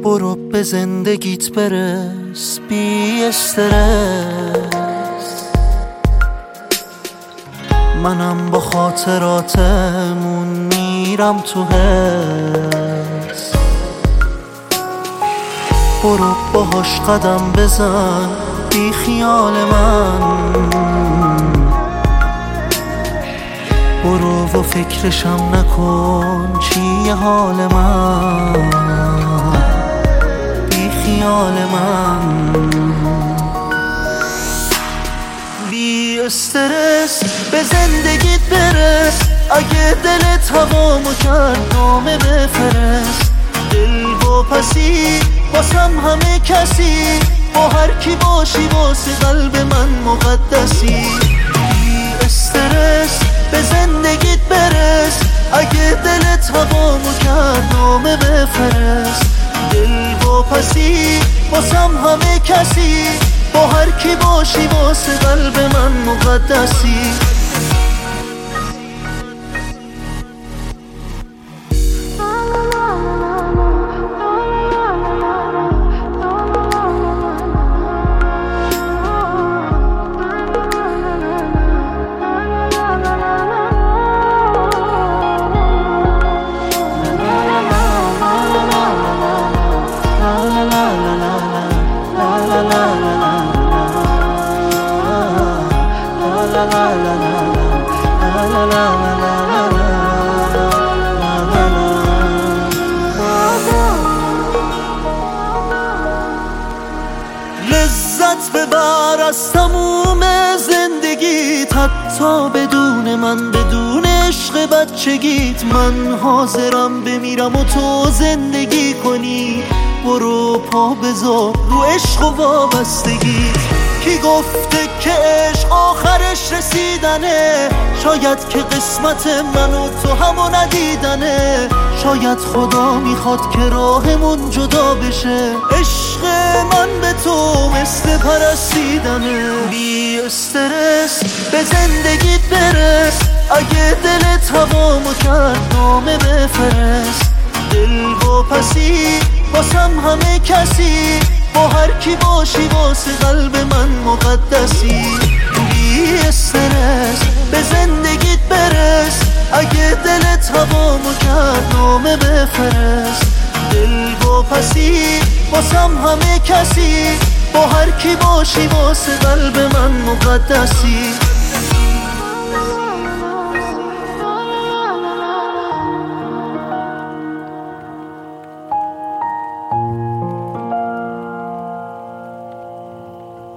برو به زندگیت برس بی استرس. منم با خاطراتمون میرم تو حس. برو باهاش قدم بزن بی خیال من. برو و فکرشم نکن چیه حال من بی خیال من. بی استرس به زندگیت برس. اگه دلت هوامو کرد نامه بفرست. دل و پسی واسم همه کسی. با هر کی باشی واسه قلب من مقدسی. بی استرس به زندگیت برس. اگه دلت هوامو کرد نامه بفرست. دل و پسی واسم همه کسی. با هر کی باشی واسه قلب من مقدسی. لذت ببر از تموم زندگیت. حتی بدون من، بدون عشق بچگیت. من حاضرم بمیرم و تو زندگی کنی. برو پا بذار رو عشق و وابستگیت. کی گفته که عشق آخرش رسیدنه؟ شاید که قسمت من و تو همو ندیدنه. شاید خدا میخواد که راهمون جدا بشه. عشق من به تو مثل پرستیدنه. بی استرس به زندگیت برس. اگه دلت هوامو کرد نامه بفرست. دل و پسی واسم همه کسی. با هر کی باشی واسه قلب من مقدسی. بی استرس به زندگیت برس. اگه دلت هوامو کرد نامه بفرست. دل و پسی واسم همه کسی. با هر کی باشی واسه قلب من مقدسی.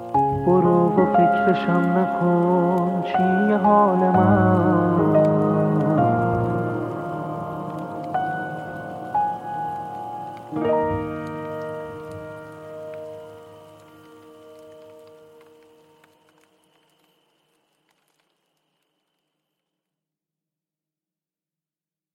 برو و فکرشم نکن چیه حال من